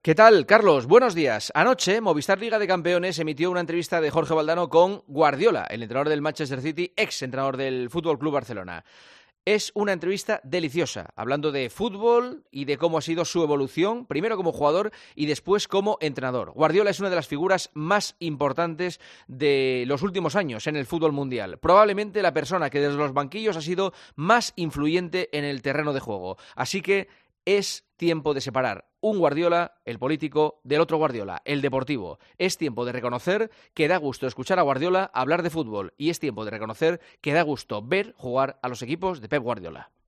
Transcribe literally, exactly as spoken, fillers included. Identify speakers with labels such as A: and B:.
A: ¿Qué tal, Carlos? Buenos días. Anoche, Movistar Liga de Campeones emitió una entrevista de Jorge Valdano con Guardiola, el entrenador del Manchester City, ex entrenador del Fútbol Club Barcelona. Es una entrevista deliciosa, hablando de fútbol y de cómo ha sido su evolución, primero como jugador y después como entrenador. Guardiola es una de las figuras más importantes de los últimos años en el fútbol mundial. Probablemente la persona que desde los banquillos ha sido más influyente en el terreno de juego. Así que es tiempo de separar un Guardiola, el político, del otro Guardiola, el deportivo. Es tiempo de reconocer que da gusto escuchar a Guardiola hablar de fútbol y es tiempo de reconocer que da gusto ver jugar a los equipos de Pep Guardiola.